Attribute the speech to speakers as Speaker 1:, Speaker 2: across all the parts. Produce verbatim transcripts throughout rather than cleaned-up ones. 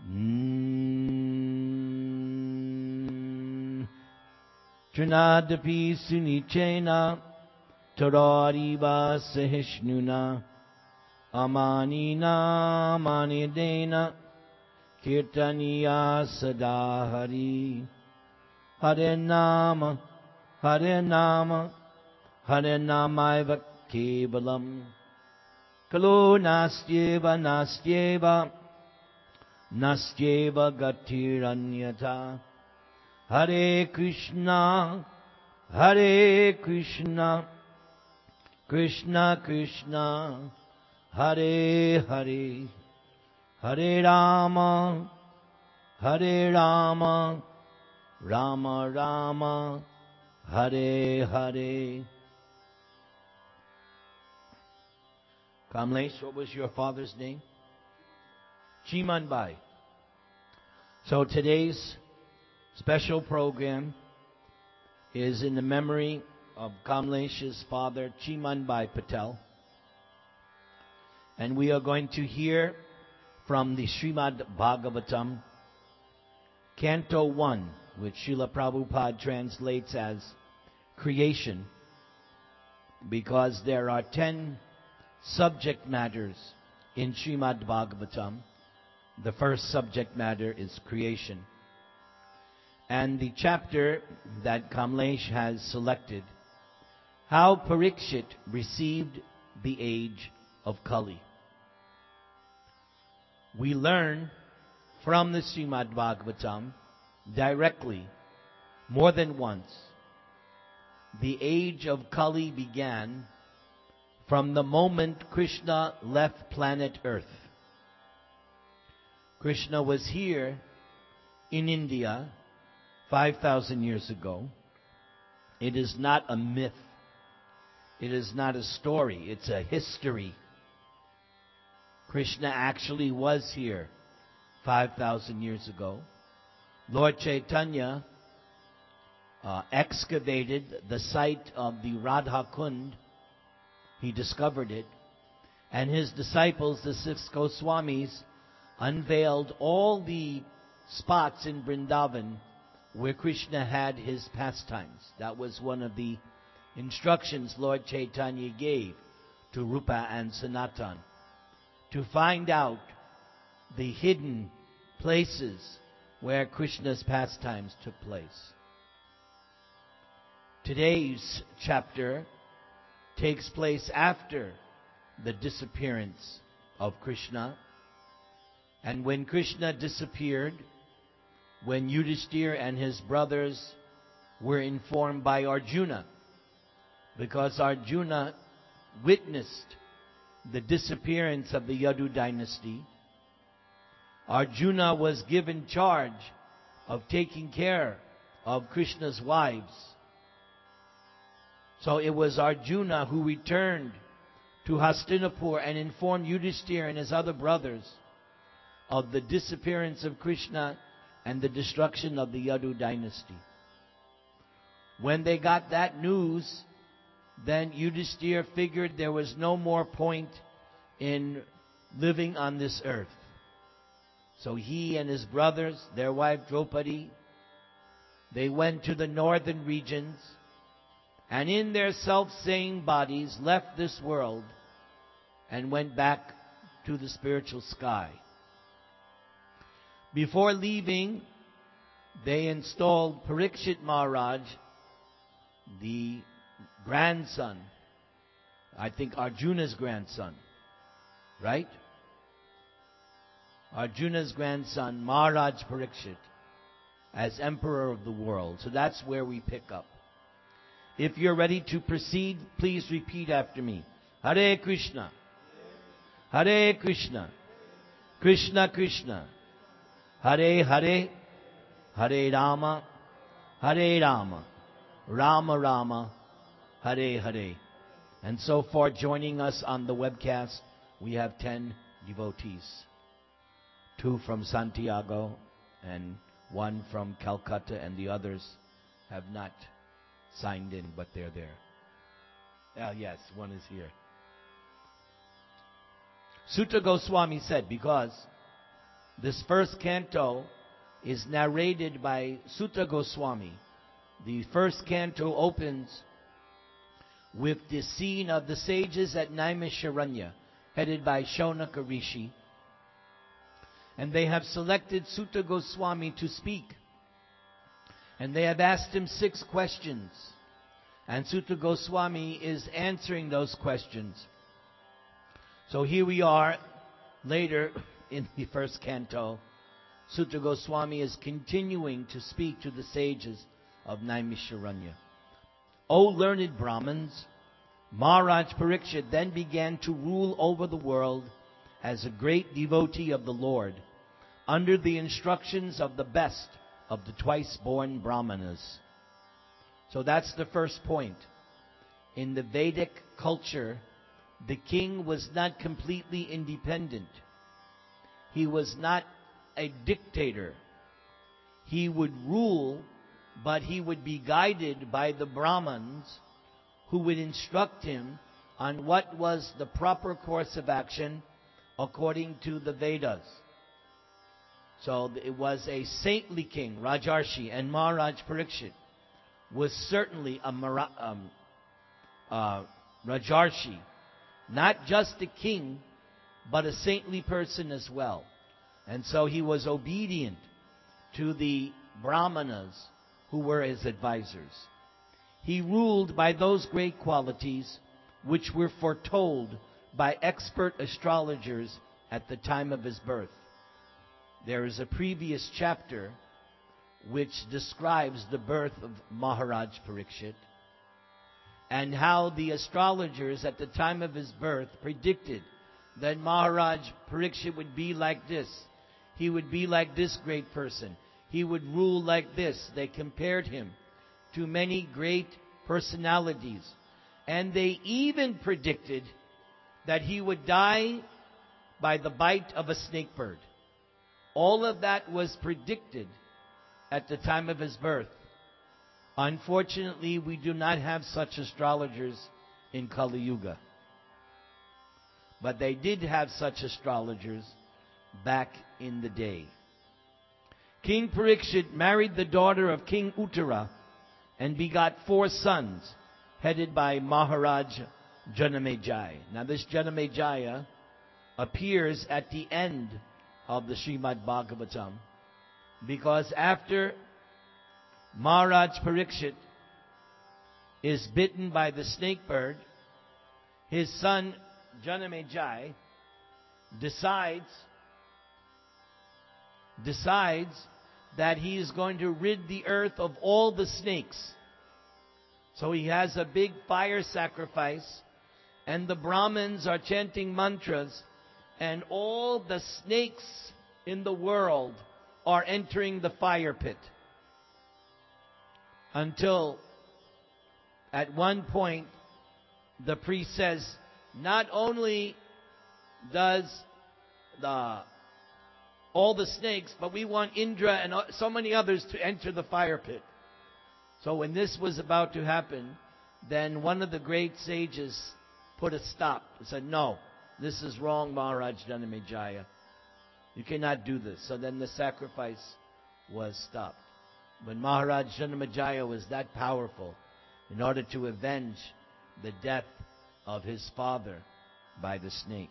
Speaker 1: Mm. Trinadapi sunichena tarariva sahishnuna amanina manidena kirtaniya sadahari. Hare Nama, Hare Nama, Hare Namaiva Kevalam. Kalo nastyeva nastyeva nastyeva gatiranyata. Hare Krishna, Hare Krishna, Krishna Krishna, Hare Hare, Hare Rama, Hare Rama, Rama Rama, Hare Hare. Kamlesh, what was your father's name? Chimanbai. So today's special program is in the memory of Kamlesh's father, Chimanbai Patel. And we are going to hear from the Srimad Bhagavatam, Canto one, which Srila Prabhupada translates as creation, because there are ten subject matters in Srimad Bhagavatam. The first subject matter is creation. And the chapter that Kamlesh has selected, how Parikshit received the age of Kali. We learn from the Srimad Bhagavatam directly, more than once, the age of Kali began from the moment Krishna left planet Earth. Krishna was here in India five thousand years ago. It is not a myth. It is not a story. It's a history. Krishna actually was here five thousand years ago. Lord Chaitanya uh, excavated the site of the Radha Kund. He discovered it. And his disciples, the six Goswamis, unveiled all the spots in Vrindavan where Krishna had his pastimes. That was one of the instructions Lord Chaitanya gave to Rupa and Sanatan, to find out the hidden places where Krishna's pastimes took place. Today's chapter takes place after the disappearance of Krishna. And when Krishna disappeared, when Yudhishthira and his brothers were informed by Arjuna, because Arjuna witnessed the disappearance of the Yadu dynasty, Arjuna was given charge of taking care of Krishna's wives. So it was Arjuna who returned to Hastinapur and informed Yudhishthira and his other brothers of the disappearance of Krishna and the destruction of the Yadu dynasty. When they got that news, then Yudhishthira figured there was no more point in living on this earth. So he and his brothers, their wife Draupadi, they went to the northern regions, and in their self-same bodies left this world and went back to the spiritual sky. Before leaving, they installed Parikshit Maharaj, the grandson, I think Arjuna's grandson, right? Arjuna's grandson, Maharaj Parikshit, as emperor of the world. So that's where we pick up. If you're ready to proceed, please repeat after me. Hare Krishna, Hare Krishna, Krishna Krishna, Hare Hare, Hare Rama, Hare Rama, Rama Rama, Hare Hare. And so far, joining us on the webcast, we have ten devotees. Two from Santiago and one from Calcutta, and the others have not signed in, but they're there. Ah, yes, one is here. Sutta Goswami said, because This first canto is narrated by Sutta Goswami. The first canto opens with the scene of the sages at Naimisharanya, headed by Shaunaka Rishi. And they have selected Sutta Goswami to speak. And they have asked him six questions. And Sutta Goswami is answering those questions. So here we are, later in the first canto. Sutta Goswami is continuing to speak to the sages of Naimisharanya. O learned Brahmins, Maharaj Parikshit then began to rule over the world as a great devotee of the Lord, under the instructions of the best of the twice-born Brahmanas. So that's the first point. In the Vedic culture, the king was not completely independent. He was not a dictator. He would rule, but he would be guided by the Brahmins, who would instruct him on what was the proper course of action according to the Vedas. So it was a saintly king, Rajarshi, and Maharaj Parikshit was certainly a Mara, um, uh, Rajarshi, not just a king, but a saintly person as well. And so he was obedient to the Brahmanas who were his advisors. He ruled by those great qualities which were foretold by expert astrologers at the time of his birth. There is a previous chapter which describes the birth of Maharaj Parikshit and how the astrologers at the time of his birth predicted that Maharaj Parikshit would be like this. He would be like this great person. He would rule like this. They compared him to many great personalities. And they even predicted that he would die by the bite of a snake bird. All of that was predicted at the time of his birth. Unfortunately, we do not have such astrologers in Kali Yuga. But they did have such astrologers back in the day. King Parikshit married the daughter of King Uttara and begot four sons, headed by Maharaj Janamejaya. Now this Janamejaya appears at the end of the Srimad Bhagavatam, because after Maharaj Parikshit is bitten by the snake bird, his son Janamejaya decides decides that he is going to rid the earth of all the snakes. So he has a big fire sacrifice, and the Brahmins are chanting mantras, and all the snakes in the world are entering the fire pit. Until at one point the priest says, not only does the all the snakes, but we want Indra and so many others to enter the fire pit. So when this was about to happen, then one of the great sages put a stop and said, no, this is wrong, Maharaj Janamejaya. You cannot do this. So then the sacrifice was stopped. But Maharaj Janamejaya was that powerful in order to avenge the death of his father by the snake.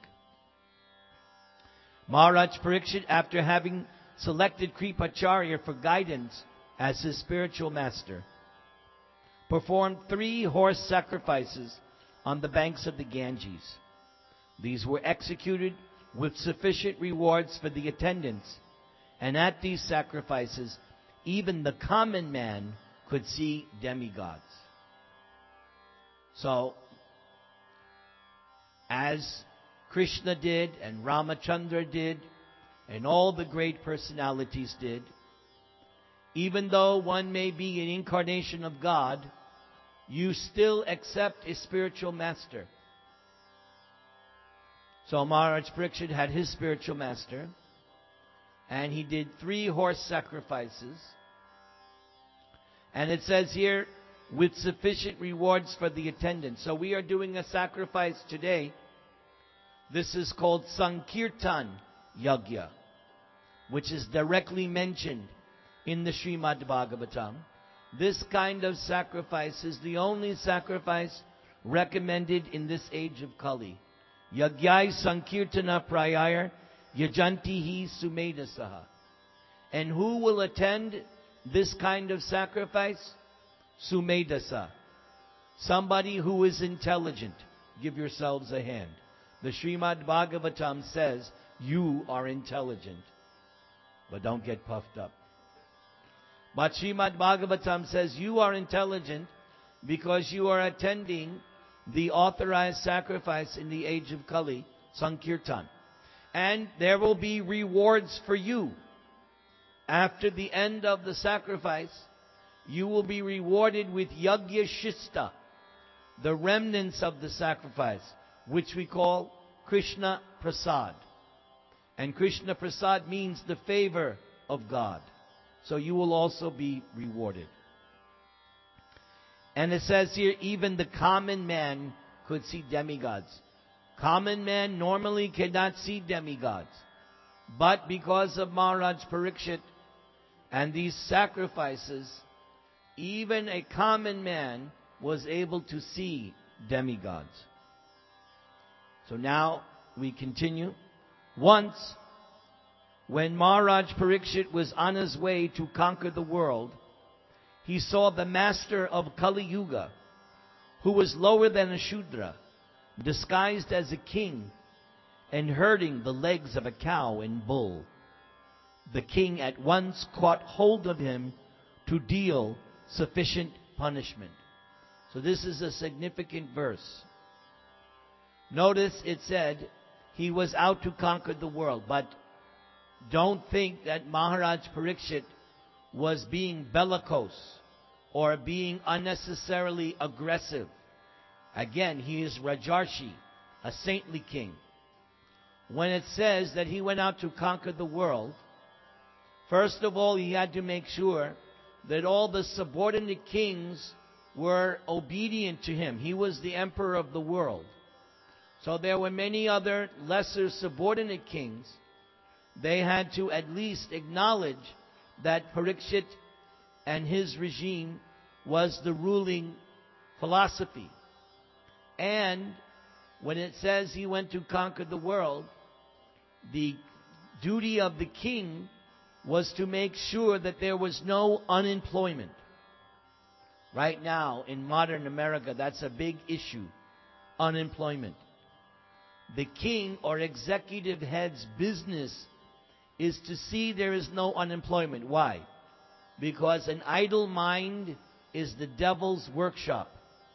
Speaker 1: Maharaj Parikshit, after having selected Kripacharya for guidance as his spiritual master, performed three horse sacrifices on the banks of the Ganges. These were executed with sufficient rewards for the attendants, and at these sacrifices, even the common man could see demigods. So, as Krishna did, and Ramachandra did, and all the great personalities did, even though one may be an incarnation of God, you still accept a spiritual master. So Maharaj Parikshit had his spiritual master, and he did three horse sacrifices. And it says here, with sufficient rewards for the attendants. So we are doing a sacrifice today. This is called Sankirtan Yagya. which is directly mentioned in the Srimad Bhagavatam, this kind of sacrifice is the only sacrifice recommended in this age of Kali. Yagyai Sankirtana Prayayar Yajantihi Sumedasaha. And who will attend this kind of sacrifice? Sumedasa. Somebody who is intelligent. Give yourselves a hand. The Srimad Bhagavatam says you are intelligent. But don't get puffed up. But Srimad Bhagavatam says you are intelligent because you are attending the authorized sacrifice in the age of Kali, Sankirtan. And there will be rewards for you. After the end of the sacrifice, you will be rewarded with Yagya Shista, the remnants of the sacrifice, which we call Krishna Prasad. And Krishna Prasad means the favor of God. So you will also be rewarded. And it says here, even the common man could see demigods. Common man normally cannot see demigods. But because of Maharaj Parikshit and these sacrifices, even a common man was able to see demigods. So now we continue. Once, when Maharaj Parikshit was on his way to conquer the world, he saw the master of Kali Yuga, who was lower than a Shudra, disguised as a king, and herding the legs of a cow and bull. The king at once caught hold of him to deal sufficient punishment. So this is a significant verse. Notice it said he was out to conquer the world, but don't think that Maharaj Parikshit was being bellicose or being unnecessarily aggressive. Again, he is Rajarshi, a saintly king. When it says that he went out to conquer the world, first of all, he had to make sure that all the subordinate kings were obedient to him. He was the emperor of the world. So there were many other lesser subordinate kings. They had to at least acknowledge that Parikshit and his regime was the ruling philosophy. And when it says he went to conquer the world, the duty of the king was to make sure that there was no unemployment. Right now, in modern America, that's a big issue, unemployment. The king or executive head's business is to see there is no unemployment. Why? Because an idle mind is the devil's workshop.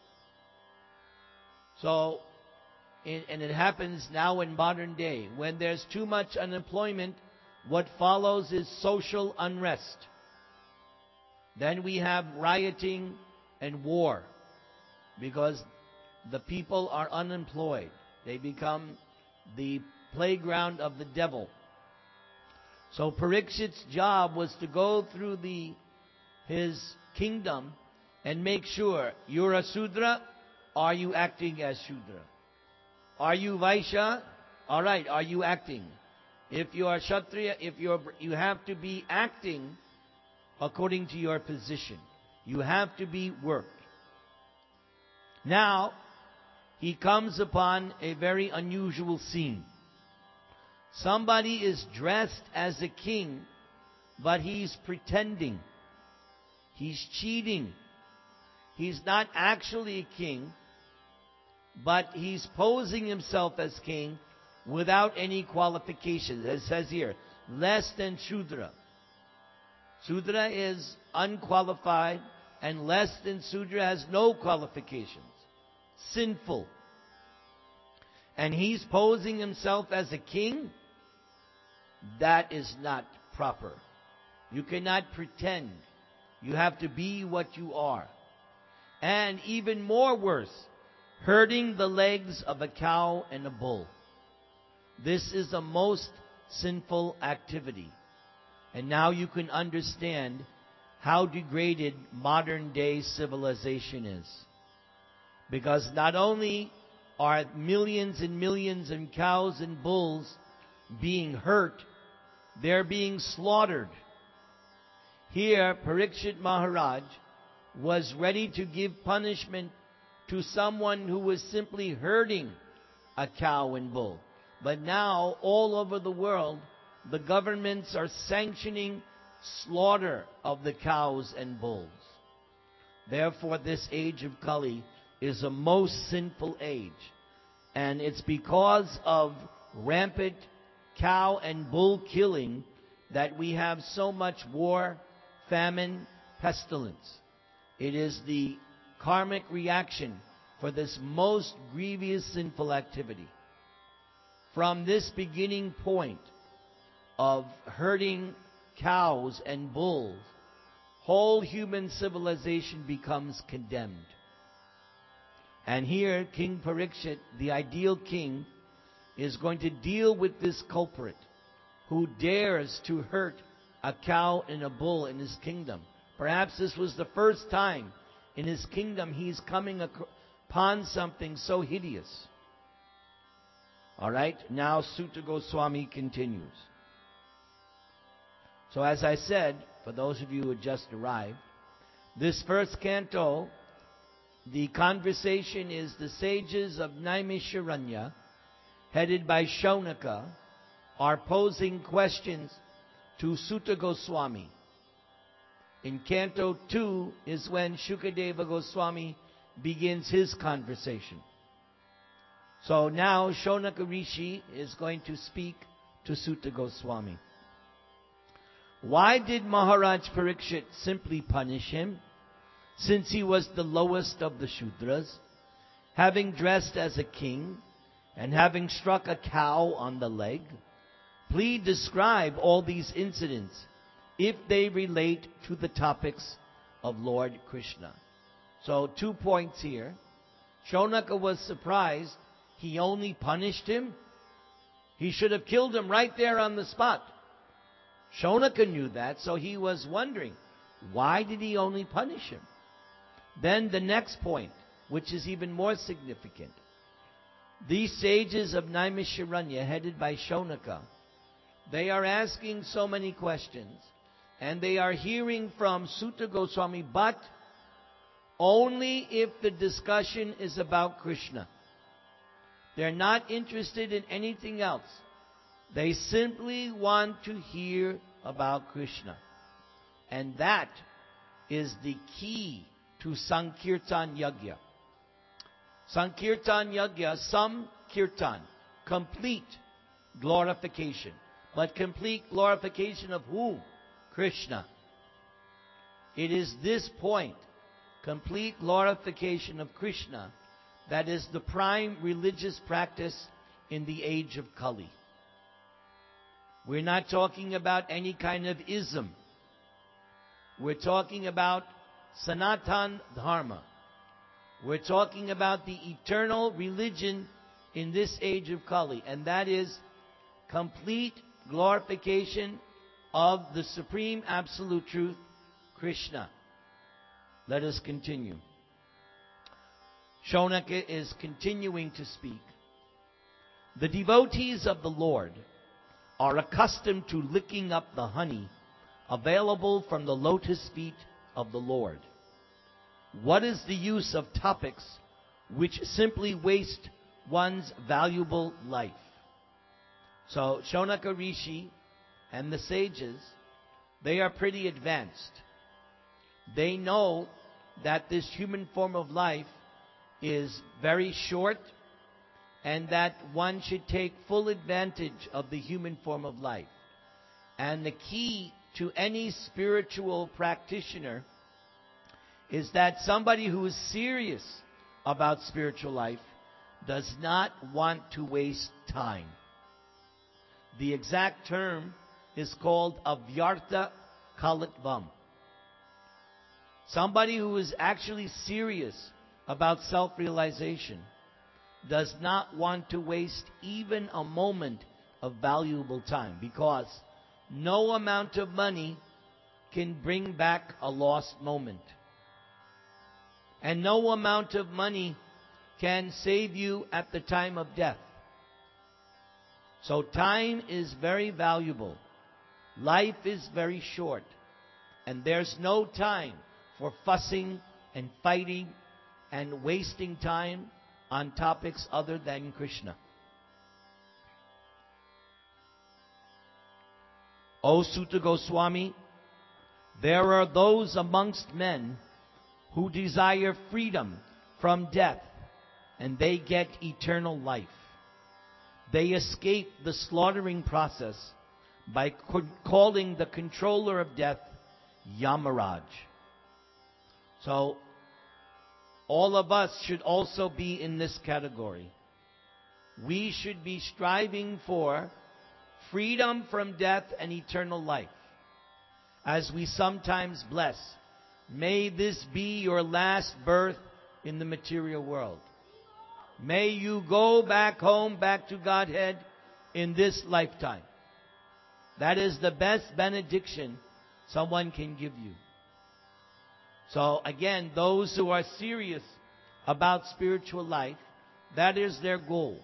Speaker 1: So, and it happens now in modern day. When there's too much unemployment, what follows is social unrest. Then we have rioting and war because the people are unemployed. They become the playground of the devil. So Parikshit's job was to go through the his kingdom and make sure you're a Sudra, are you acting as Shudra? Are you Vaishya? All right, are you acting? If you are Kshatriya, if you're, you have to be acting according to your position. You have to be worked. Now, he comes upon a very unusual scene. Somebody is dressed as a king, but he's pretending. He's cheating. He's not actually a king, but he's posing himself as king without any qualifications. As it says here, less than Shudra. Shudra is unqualified, and less than Shudra has no qualifications. Sinful. And he's posing himself as a king. That is not proper. You cannot pretend. You have to be what you are. And even more worse, herding the legs of a cow and a bull. This is the most sinful activity. And now you can understand how degraded modern day civilization is. Because not only are millions and millions of cows and bulls being hurt they're being slaughtered. Here, Parikshit Maharaj was ready to give punishment to someone who was simply herding a cow and bull. But now, all over the world, the governments are sanctioning slaughter of the cows and bulls. Therefore, this age of Kali is a most sinful age. And it's because of rampant cow and bull killing that we have so much war, famine, pestilence. It is the karmic reaction for this most grievous sinful activity. From this beginning point of herding cows and bulls, whole human civilization becomes condemned. And here, King Parikshit, the ideal king, is going to deal with this culprit who dares to hurt a cow and a bull in his kingdom. Perhaps this was the first time in his kingdom he's coming upon something so hideous. All right, now Suta Goswami continues. So as I said, for those of you who had just arrived, this first canto, the conversation is the sages of Naimisharanya, headed by Shaunaka, are posing questions to Suta Goswami. In Canto two is when Shukadeva Goswami begins his conversation. So now Shaunaka Rishi is going to speak to Suta Goswami. Why did Maharaj Parikshit simply punish him, since he was the lowest of the Shudras, having dressed as a king and having struck a cow on the leg? Please describe all these incidents if they relate to the topics of Lord Krishna. So two points here. Shaunaka was surprised he only punished him. He should have killed him right there on the spot. Shaunaka knew that, so he was wondering, why did he only punish him? Then the next point, which is even more significant. These sages of Naimisharanya, headed by Shaunaka, they are asking so many questions, and they are hearing from Suta Goswami, but only if the discussion is about Krishna. They're not interested in anything else. They simply want to hear about Krishna. And that is the key to Sankirtan Yajna. Sankirtan Yajna, some kirtan, complete glorification. But complete glorification of whom? Krishna. It is this point, complete glorification of Krishna, that is the prime religious practice in the age of Kali. We're not talking about any kind of ism. We're talking about Sanatan Dharma. We're talking about the eternal religion in this age of Kali, and that is complete glorification of the Supreme Absolute Truth, Krishna. Let us continue. Shaunaka is continuing to speak. The devotees of the Lord are accustomed to licking up the honey available from the lotus feet of the Lord. What is the use of topics which simply waste one's valuable life? So Shaunaka Rishi and the sages, they are pretty advanced. They know that this human form of life is very short, and that one should take full advantage of the human form of life. And the key to any spiritual practitioner is that somebody who is serious about spiritual life does not want to waste time. The exact term is called avyartha kalitvam. Somebody who is actually serious about self-realization does not want to waste even a moment of valuable time, because no amount of money can bring back a lost moment. And no amount of money can save you at the time of death. So time is very valuable. Life is very short, and there's no time for fussing and fighting and wasting time on topics other than Krishna. O Sutta Goswami, there are those amongst men who desire freedom from death, and they get eternal life. They escape the slaughtering process by calling the controller of death Yamaraj. So, all of us should also be in this category. We should be striving for freedom from death and eternal life. As we sometimes bless, may this be your last birth in the material world. May you go back home, back to Godhead in this lifetime. That is the best benediction someone can give you. So again, those who are serious about spiritual life, that is their goal.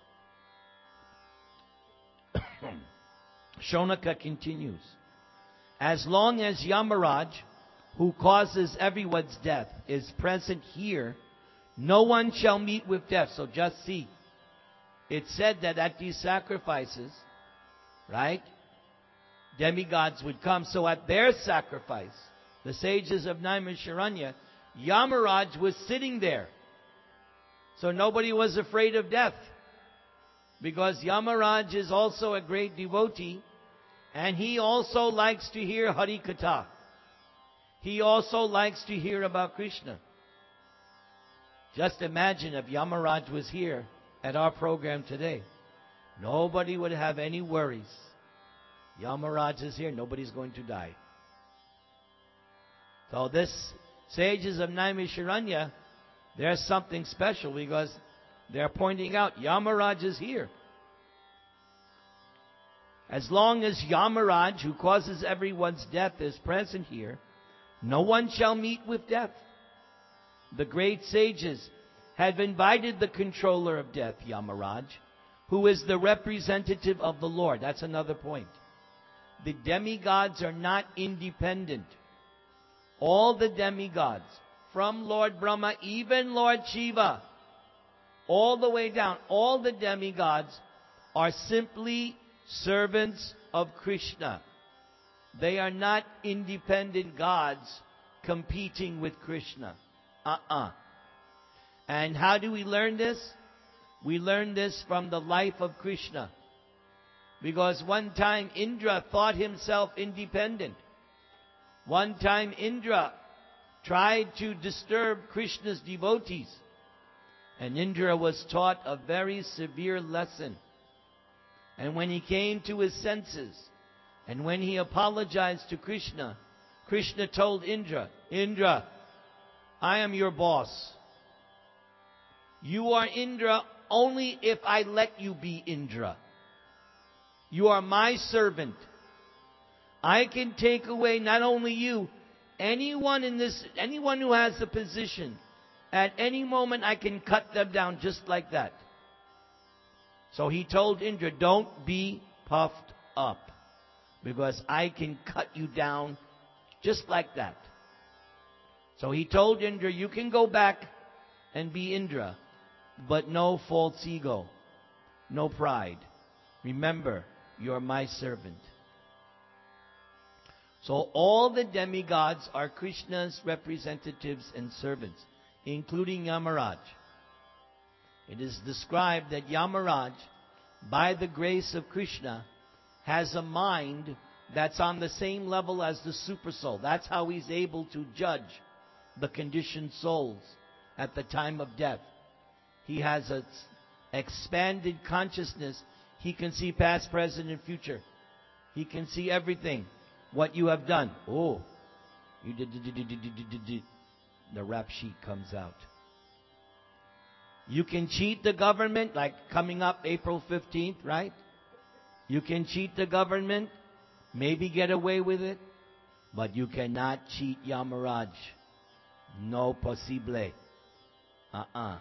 Speaker 1: Shonaka continues. As long as Yamaraj, who causes everyone's death, is present here, no one shall meet with death. So just see. It said that at these sacrifices, right, demigods would come. So at their sacrifice, the sages of Naimisharanya, Yamaraj was sitting there. So nobody was afraid of death. Because Yamaraj is also a great devotee, and he also likes to hear Hari Katha. He also likes to hear about Krishna. Just imagine if Yamaraj was here at our program today. Nobody would have any worries. Yamaraj is here, nobody's going to die. So this sages of Naimisharanya, there's something special because they're pointing out Yamaraj is here. As long as Yamaraj, who causes everyone's death, is present here, no one shall meet with death. The great sages have invited the controller of death, Yamaraj, who is the representative of the Lord. That's another point. The demigods are not independent. All the demigods, from Lord Brahma, even Lord Shiva, all the way down, all the demigods are simply servants of Krishna. They are not independent gods competing with Krishna. Uh-uh. And how do we learn this? We learn this from the life of Krishna. Because one time Indra thought himself independent. One time Indra tried to disturb Krishna's devotees. And Indra was taught a very severe lesson. And when he came to his senses, and when he apologized to Krishna, Krishna told Indra, Indra, I am your boss. You are Indra only if I let you be Indra. You are my servant. I can take away not only you, anyone in this, anyone who has a position. At any moment I can cut them down just like that. So he told Indra, don't be puffed up, because I can cut you down just like that. So he told Indra, you can go back and be Indra, but no false ego, no pride. Remember, you're my servant. So all the demigods are Krishna's representatives and servants, including Yamaraj. It is described that Yamaraj, by the grace of Krishna, has a mind that's on the same level as the supersoul. That's how he's able to judge the conditioned souls at the time of death. He has an expanded consciousness. He can see past, present, and future. He can see everything. What you have done. Oh, you did, did, did, did, did, did, did. The rap sheet comes out. You can cheat the government, like coming up April fifteenth, right? You can cheat the government, maybe get away with it, but you cannot cheat Yamaraj. No possible. Uh-uh.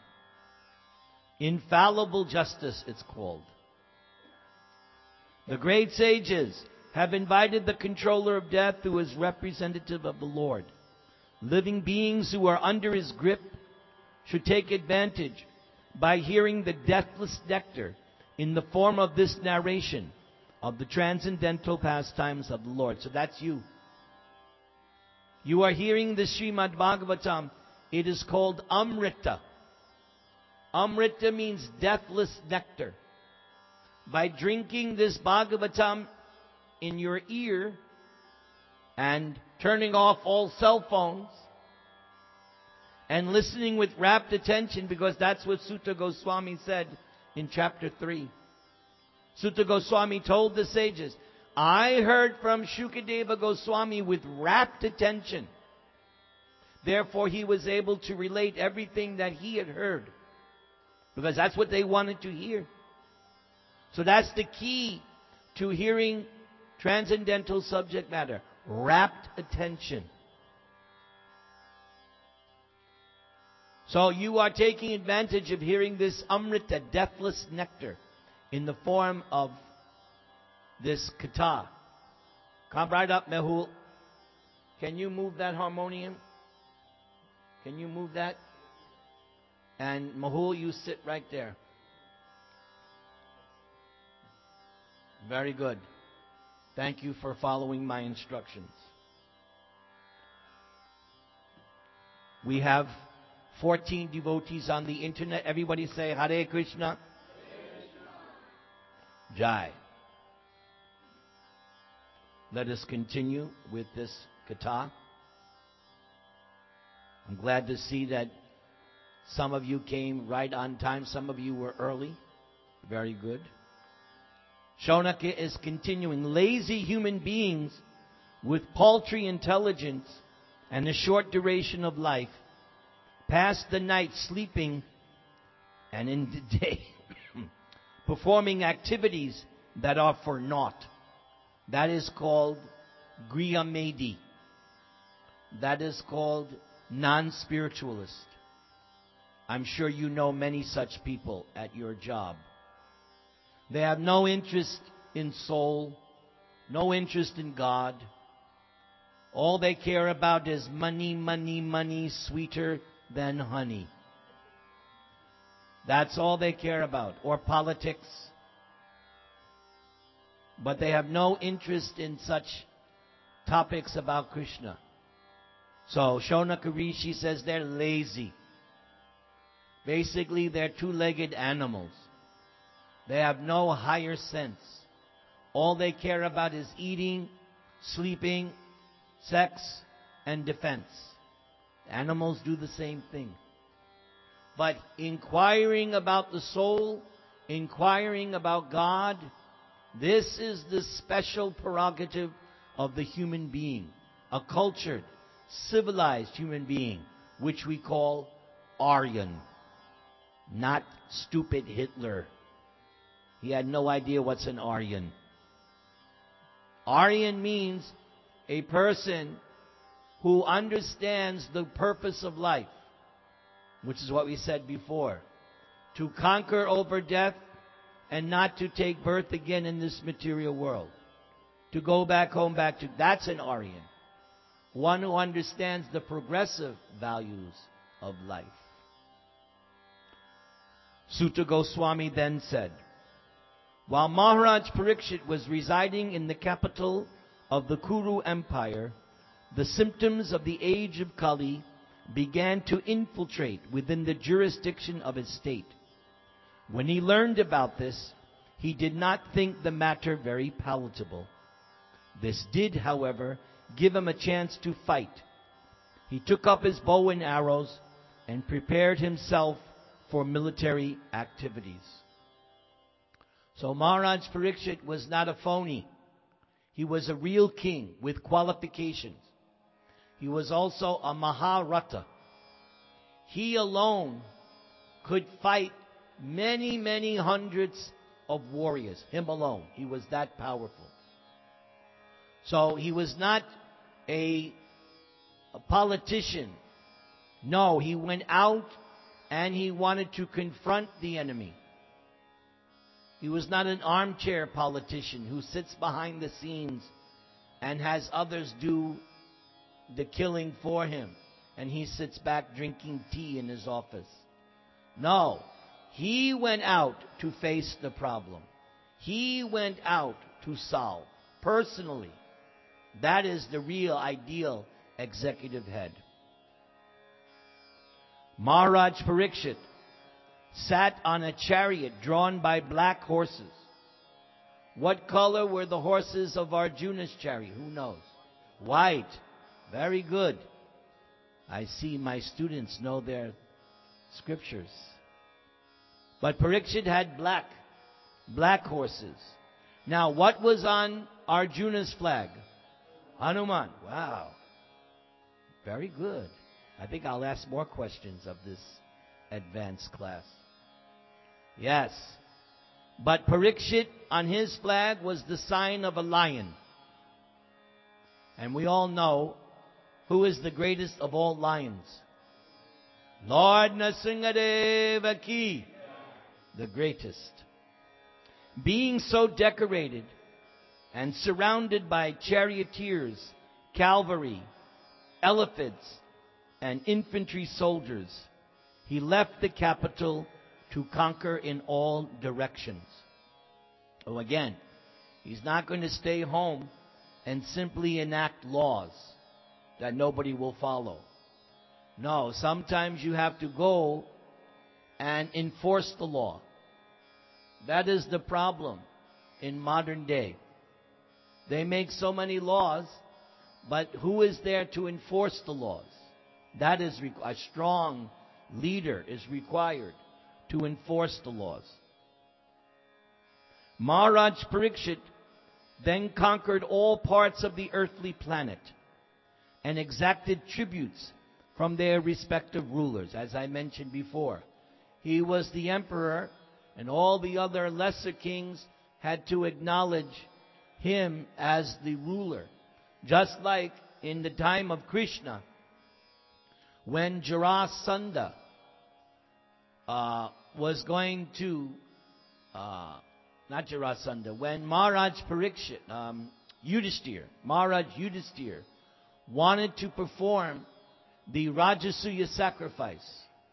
Speaker 1: Infallible justice, it's called. The great sages have invited the controller of death, who is representative of the Lord. Living beings who are under his grip should take advantage by hearing the deathless nectar in the form of this narration of the transcendental pastimes of the Lord. So that's you. You are hearing the Srimad Bhagavatam. It is called Amrita. Amrita means deathless nectar. By drinking this Bhagavatam in your ear and turning off all cell phones and listening with rapt attention, because that's what Sutta Goswami said in chapter three. Sutta Goswami told the sages, I heard from Shukadeva Goswami with rapt attention. Therefore he was able to relate everything that he had heard, because that's what they wanted to hear. So that's the key to hearing transcendental subject matter. Rapt attention. So you are taking advantage of hearing this Amrita, deathless nectar, in the form of this katha. Come right up, Mehul. Can you move that harmonium? Can you move that? And Mehul, you sit right there. Very good. Thank you for following my instructions. We have fourteen devotees on the internet. Everybody say Hare Krishna. Hare Krishna. Jai. Let us continue with this katha. I'm glad to see that some of you came right on time. Some of you were early. Very good. Shonaka is continuing. Lazy human beings with paltry intelligence and a short duration of life pass the night sleeping and in the day performing activities that are for naught. That is called Griyamedi. That is called non-spiritualist. I'm sure you know many such people at your job. They have no interest in soul, no interest in God. All they care about is money, money, money, sweeter than honey. That's all they care about. Or politics. But they have no interest in such topics about Krishna. So Shonaka Rishi says they're lazy. Basically, they're two-legged animals. They have no higher sense. All they care about is eating, sleeping, sex, and defense. Animals do the same thing. But inquiring about the soul, inquiring about God, this is the special prerogative of the human being, a cultured, civilized human being, which we call Aryan, not stupid Hitler. He had no idea what's an Aryan. Aryan means a person who understands the purpose of life, which is what we said before, to conquer over death and not to take birth again in this material world, to go back home, back to, that's an Aryan. One who understands the progressive values of life. Sutta Goswami then said, while Maharaj Parikshit was residing in the capital of the Kuru Empire, the symptoms of the age of Kali began to infiltrate within the jurisdiction of his state. When he learned about this, he did not think the matter very palatable. This did, however, give him a chance to fight. He took up his bow and arrows and prepared himself for military activities. So Maharaj Parikshit was not a phony. He was a real king with qualifications. He was also a Maharata. He alone could fight many, many hundreds of warriors. Him alone. He was that powerful. So he was not a, a politician. No, he went out and he wanted to confront the enemy. He was not an armchair politician who sits behind the scenes and has others do the killing for him, and he sits back drinking tea in his office. No, he went out to face the problem. He went out to solve personally. That is the real ideal executive head. Maharaj Parikshit sat on a chariot drawn by black horses. What color were the horses of Arjuna's chariot? Who knows? White. Very good. I see my students know their scriptures. But Parikshit had black, black horses. Now, what was on Arjuna's flag? Hanuman. Wow. Very good. I think I'll ask more questions of this advanced class. Yes. But Parikshit, on his flag, was the sign of a lion. And we all know who is the greatest of all lions. Lord Nrsimhadeva Ki, the greatest. Being so decorated and surrounded by charioteers, cavalry, elephants, and infantry soldiers, he left the capital to conquer in all directions. Oh, again, he's not going to stay home and simply enact laws that nobody will follow. No, sometimes you have to go and enforce the law. That is the problem in modern day. They make so many laws, but who is there to enforce the laws? That is a strong leader is required to enforce the laws. Maharaj Parikshit then conquered all parts of the earthly planet and exacted tributes from their respective rulers. As I mentioned before, he was the emperor, and all the other lesser kings had to acknowledge him as the ruler. Just like in the time of Krishna, when Jarasandha uh, was going to, uh, not Jarasandha, when Maharaj Parikshit, um, Yudhishthir, Maharaj Yudhishthir, wanted to perform the Rajasuya sacrifice,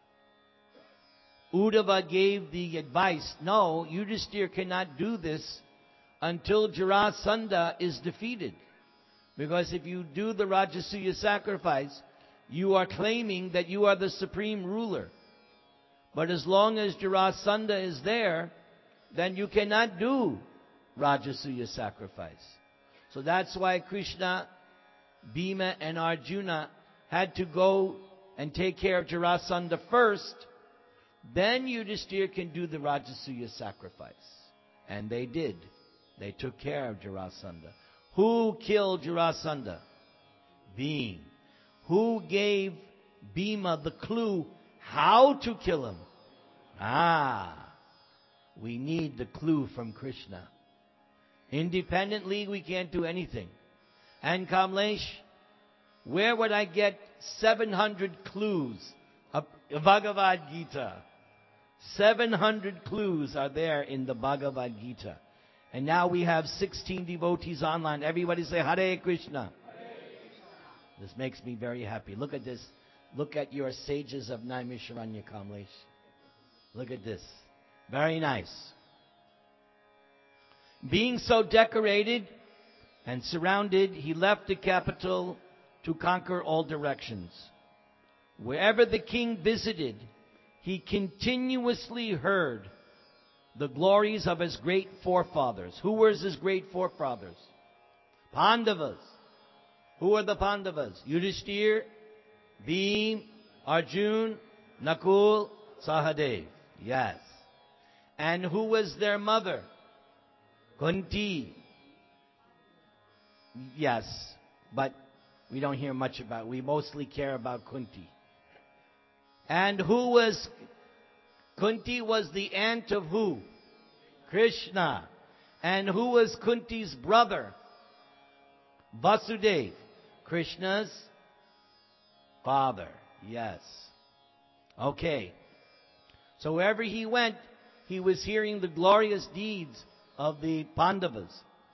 Speaker 1: Uddhava gave the advice, no, Yudhishthir cannot do this until Jarasandha is defeated. Because if you do the Rajasuya sacrifice, you are claiming that you are the supreme ruler. But as long as Jarasandha is there, then you cannot do Rajasuya sacrifice. So that's why Krishna, Bhima, and Arjuna had to go and take care of Jarasandha first. Then Yudhishthira can do the Rajasuya sacrifice. And they did. They took care of Jarasandha. Who killed Jarasandha? Bhima. Who gave Bhima the clue how to kill him? Ah, we need the clue from Krishna. Independently, we can't do anything. And Kamlesh, where would I get seven hundred clues of Bhagavad Gita? seven hundred clues are there in the Bhagavad Gita. And now we have sixteen devotees online. Everybody say Hare Krishna. This makes me very happy. Look at this. Look at your sages of Naimisharanya, Kamlesh. Look at this. Very nice. Being so decorated and surrounded, he left the capital to conquer all directions. Wherever the king visited, he continuously heard the glories of his great forefathers. Who were his great forefathers? Pandavas. Who are the Pandavas? Yudhishthir, Bhima, Arjuna, Nakul, Sahadev. Yes. And who was their mother? Kunti. Yes, but we don't hear much about it. We mostly care about Kunti. And who was Kunti? Was the aunt of who? Krishna. And who was Kunti's brother? Vasudeva. Krishna's father. Yes. Okay. So wherever he went, he was hearing the glorious deeds of the Pandavas.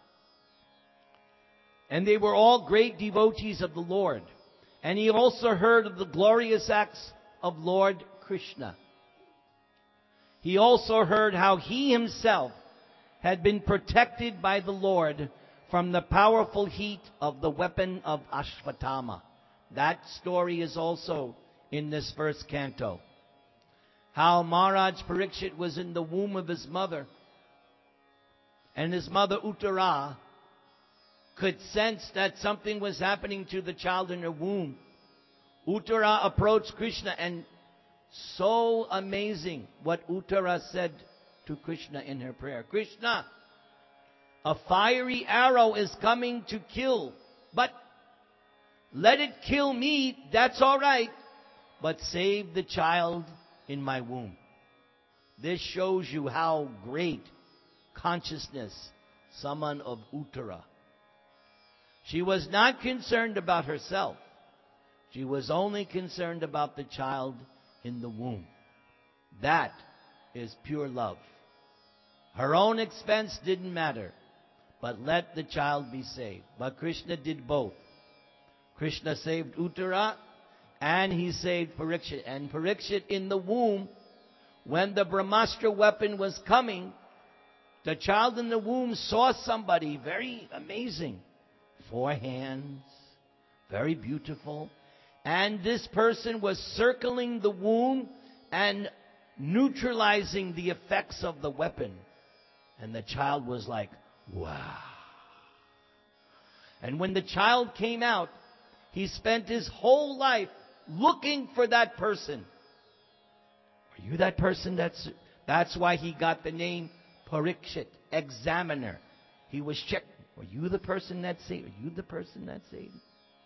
Speaker 1: And they were all great devotees of the Lord. And he also heard of the glorious acts of Lord Krishna. He also heard how he himself had been protected by the Lord from the powerful heat of the weapon of Ashvatthama. That story is also in this first canto. How Maharaj Parikshit was in the womb of his mother, and his mother Uttara could sense that something was happening to the child in her womb. Uttara approached Krishna, and so amazing what Uttara said to Krishna in her prayer. Krishna, a fiery arrow is coming to kill, but let it kill me, that's all right, but save the child in my womb. This shows you how great consciousness someone of Uttara. She was not concerned about herself. She was only concerned about the child in the womb. That is pure love. Her own expense didn't matter, but let the child be saved. But Krishna did both. Krishna saved Uttara, and he saved Parikshit. And Parikshit in the womb, when the Brahmastra weapon was coming, the child in the womb saw somebody very amazing. Four hands, very beautiful. And this person was circling the womb and neutralizing the effects of the weapon. And the child was like, wow. And when the child came out, he spent his whole life looking for that person. Are you that person? That's, that's why he got the name Parikshit, examiner. He was checked. Are you the person that saved? Are you the person that saved?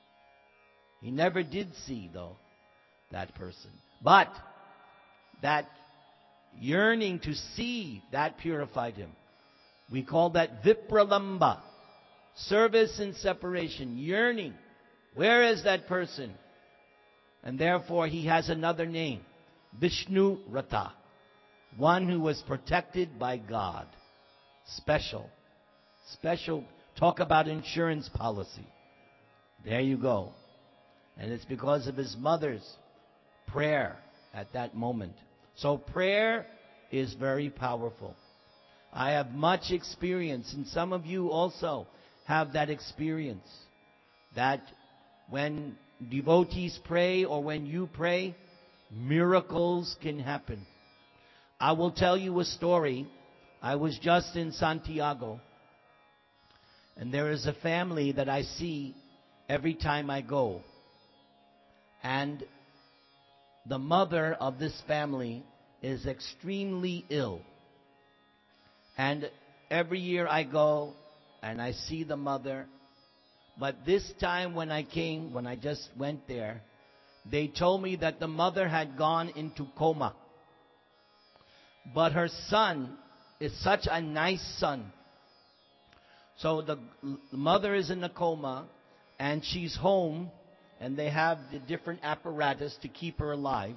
Speaker 1: He never did see, though, that person. But that yearning to see, that purified him. We call that Vipralamba, service and separation, yearning. Where is that person? And therefore he has another name, Vishnu Rata, one who was protected by God. Special. Special. Talk about insurance policy. There you go. And it's because of his mother's prayer at that moment. So prayer is very powerful. I have much experience, and some of you also have that experience, that when devotees pray or when you pray, miracles can happen. I will tell you a story. I was just in Santiago, and there is a family that I see every time I go. And the mother of this family is extremely ill. And every year I go and I see the mother. But this time when I came, when I just went there, they told me that the mother had gone into coma. But her son is such a nice son. So the mother is in a coma and she's home, and they have the different apparatus to keep her alive.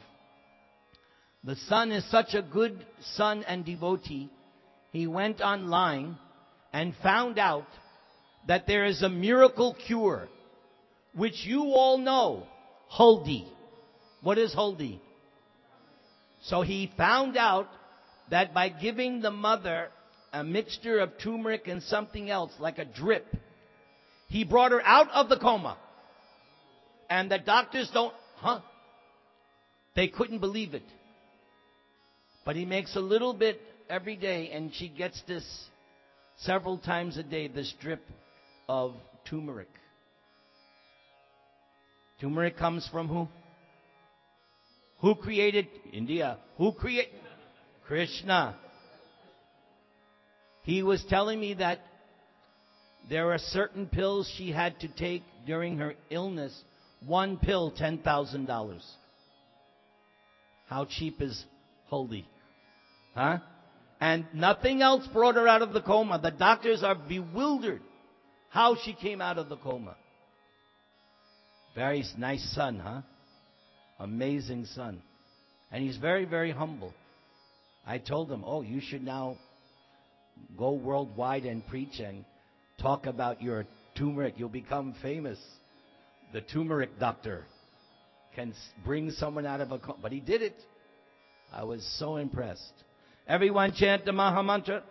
Speaker 1: The son is such a good son and devotee. He went online and found out that there is a miracle cure, which you all know, Haldi. What is Haldi? So he found out that by giving the mother a mixture of turmeric and something else, like a drip, he brought her out of the coma. And the doctors don't, huh? They couldn't believe it. But he makes a little bit every day, and she gets this several times a day, this drip of turmeric. Turmeric comes from who? Who created India? Who created Krishna? He was telling me that there are certain pills she had to take during her illness. One pill, ten thousand dollars. How cheap is Haldi? Huh? And nothing else brought her out of the coma. The doctors are bewildered how she came out of the coma. Very nice son, huh? Amazing son. And he's very, very humble. I told him, oh, you should now go worldwide and preach and talk about your turmeric. You'll become famous. The turmeric doctor can bring someone out of a... Co- but he did it. I was so impressed. Everyone chant the Maha Mantra.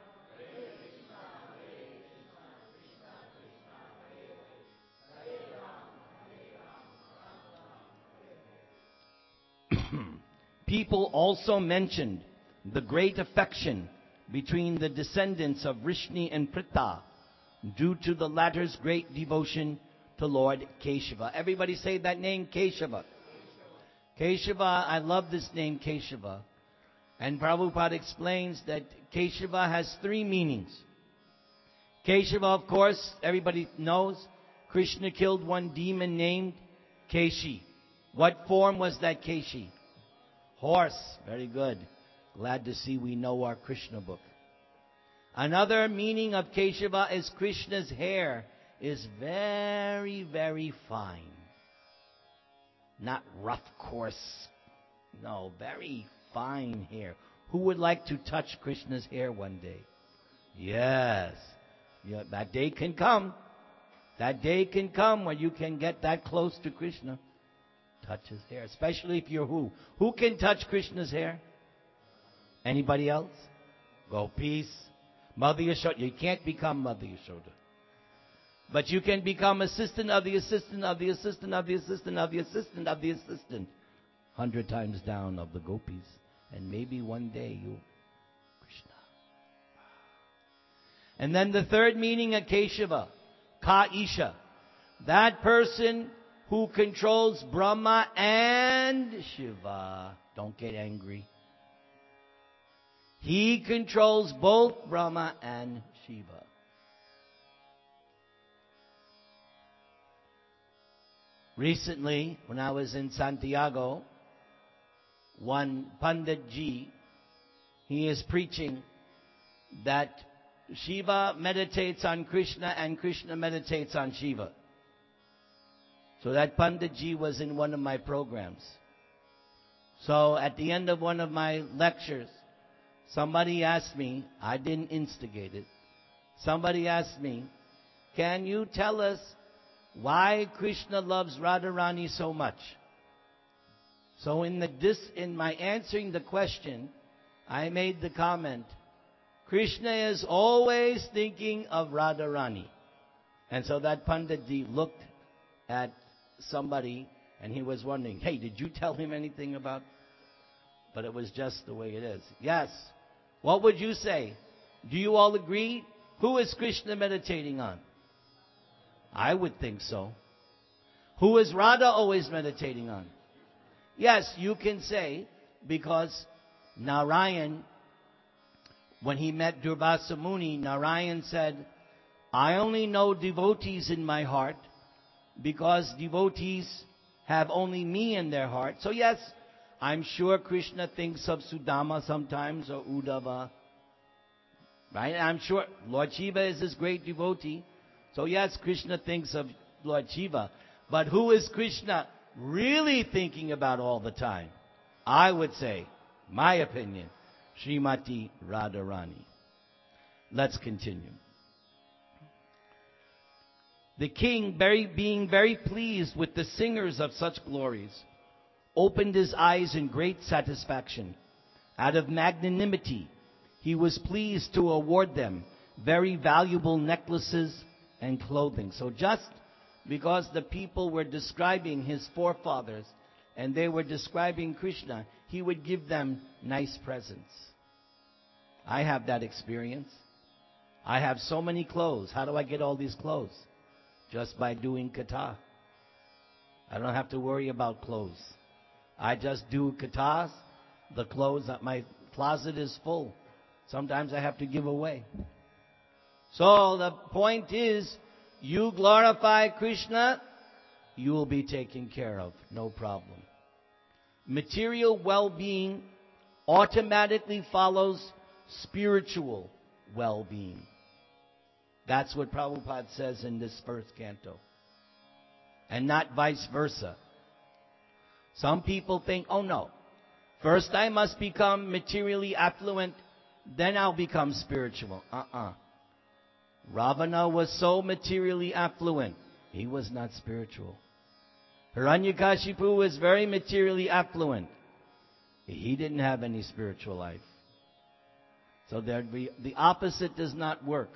Speaker 1: People also mentioned the great affection between the descendants of Vrishni and Pritha due to the latter's great devotion to Lord Keshava. Everybody say that name, Keshava. Keshava, I love this name, Keshava. And Prabhupada explains that Keshava has three meanings. Keshava, of course, everybody knows, Krishna killed one demon named Keshi. What form was that Keshi? Horse. Very good. Glad to see we know our Krishna book. Another meaning of Keshava is Krishna's hair is very, very fine. Not rough, coarse. No, very fine hair. Who would like to touch Krishna's hair one day? Yes. Yeah, that day can come. That day can come when you can get that close to Krishna. Touch his hair. Especially if you're who? Who can touch Krishna's hair? Anybody else? Gopis. Mother Yashoda. You can't become Mother Yashoda. But you can become assistant of the assistant of the assistant of the assistant of the assistant of the assistant. Hundred times down of the gopis. And maybe one day you... Krishna. And then the third meaning of Keshava. Ka-isha. That person who controls Brahma and Shiva. Don't get angry. He controls both Brahma and Shiva. Recently, when I was in Santiago, one Pandit Ji, he is preaching that Shiva meditates on Krishna and Krishna meditates on Shiva. So that Pandit Ji was in one of my programs. So at the end of one of my lectures, somebody asked me, I didn't instigate it, somebody asked me, can you tell us why Krishna loves Radharani so much? So in, the, this, in my answering the question, I made the comment, Krishna is always thinking of Radharani. And so that Panditji looked at somebody and he was wondering, hey, did you tell him anything about... But it was just the way it is. Yes. What would you say? Do you all agree? Who is Krishna meditating on? I would think so. Who is Radha always meditating on? Yes, you can say, because Narayan, when he met Durvasa Muni, Narayan said, I only know devotees in my heart because devotees have only me in their heart. So yes, I'm sure Krishna thinks of Sudama sometimes or Uddhava. Right? I'm sure Lord Shiva is his great devotee. So yes, Krishna thinks of Lord Shiva. But who is Krishna really thinking about all the time? I would say, my opinion, Srimati Radharani. Let's continue. The king, very, being very pleased with the singers of such glories, opened his eyes in great satisfaction. Out of magnanimity, he was pleased to award them very valuable necklaces and clothing. So just because the people were describing his forefathers and they were describing Krishna, he would give them nice presents. I have that experience. I have so many clothes. How do I get all these clothes? Just by doing katha. I don't have to worry about clothes. I just do kathas. The clothes, my closet is full. Sometimes I have to give away. So the point is, you glorify Krishna, you will be taken care of. No problem. Material well-being automatically follows spiritual well-being. That's what Prabhupada says in this first canto. And not vice versa. Some people think, oh no, First I must become materially affluent, then I'll become spiritual. Uh-uh. Ravana was so materially affluent, he was not spiritual. Hiranyakashipu was very materially affluent. He didn't have any spiritual life. So there be, the opposite does not work.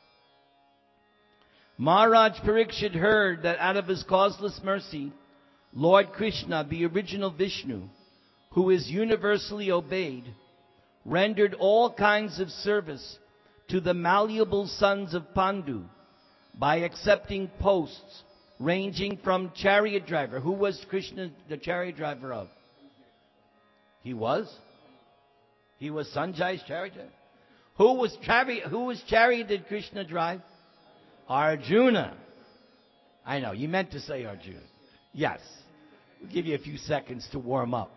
Speaker 1: Maharaj Parikshit heard that out of his causeless mercy, Lord Krishna, the original Vishnu, who is universally obeyed, rendered all kinds of service to the malleable sons of Pandu by accepting posts ranging from chariot driver. Who was Krishna the chariot driver of? He was? He was Sanjay's chariot driver? Who was chariot, who was chariot did Krishna drive? Arjuna. I know, you meant to say Arjuna. Yes. We'll give you a few seconds to warm up.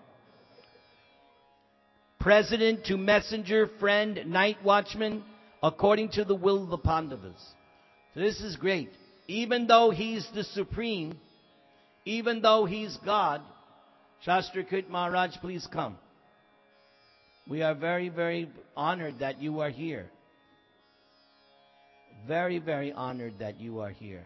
Speaker 1: President to messenger, friend, night watchman, according to the will of the Pandavas. So this is great. Even though he's the supreme, even though he's God, Shastrakrit Maharaj, please come. We are very, very honored that you are here. Very, very honored that you are here.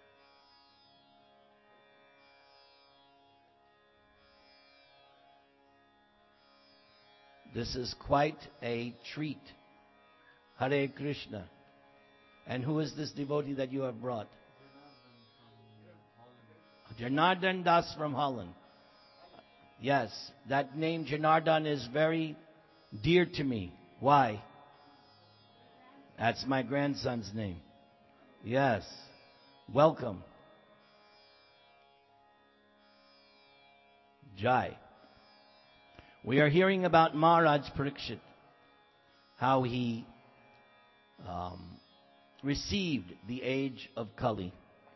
Speaker 1: This is quite a treat. Hare Krishna. And who is this devotee that you have brought? Janardhan Das from Holland. Yes, that name Janardhan is very dear to me. Why? That's my grandson's name. Yes. Welcome. Jai. We are hearing about Maharaj Parikshit, how he um, received the age of Kali.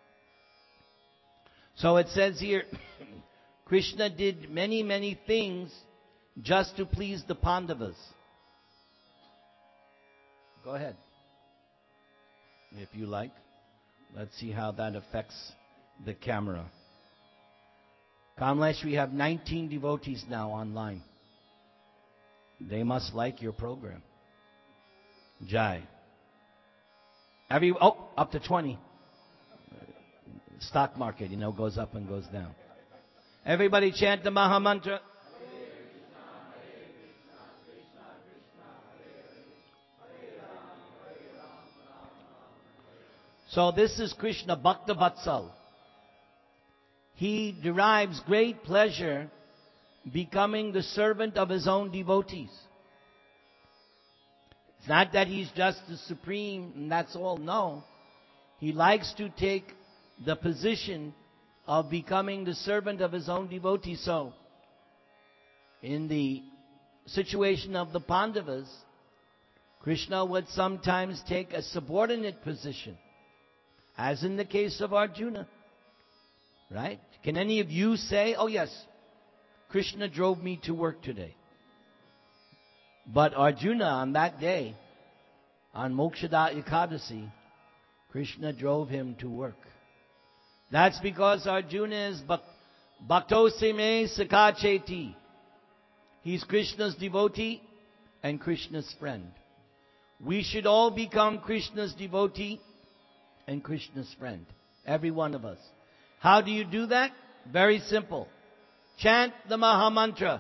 Speaker 1: So it says here, Krishna did many, many things just to please the Pandavas. Go ahead, if you like. Let's see how that affects the camera. Kamlesh, we have nineteen devotees now online. They must like your program. Jai. Every, oh, up to twenty. Stock market, you know, goes up and goes down. Everybody chant the Maha Mantra. So this is Krishna Bhakta Vatsal. He derives great pleasure becoming the servant of his own devotees. It's not that he's just the supreme and that's all. No. He likes to take the position of becoming the servant of his own devotees. So, in the situation of the Pandavas, Krishna would sometimes take a subordinate position, as in the case of Arjuna. Right? Can any of you say, oh yes, Krishna drove me to work today? But Arjuna on that day, on Mokshada Ekadasi, Krishna drove him to work. That's because Arjuna is Bhakto Seme Sakacheti. He's Krishna's devotee and Krishna's friend. We should all become Krishna's devotee and Krishna's friend. Every one of us. How do you do that? Very simple. Chant the Maha Mantra.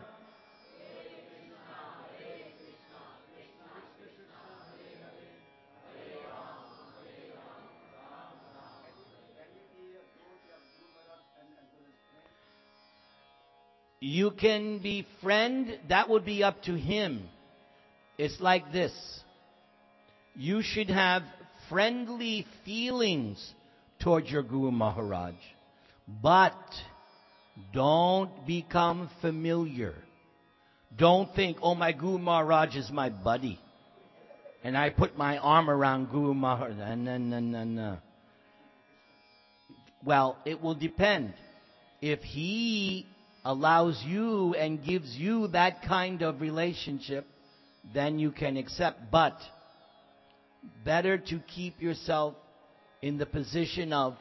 Speaker 1: You can be friend, that would be up to him. It's like this. You should have friendly feelings towards your Guru Maharaj. But don't become familiar. Don't think, oh, my Guru Maharaj is my buddy. And I put my arm around Guru Maharaj. No, no, no, no. Well, it will depend. If he allows you and gives you that kind of relationship, then you can accept. But better to keep yourself in the position of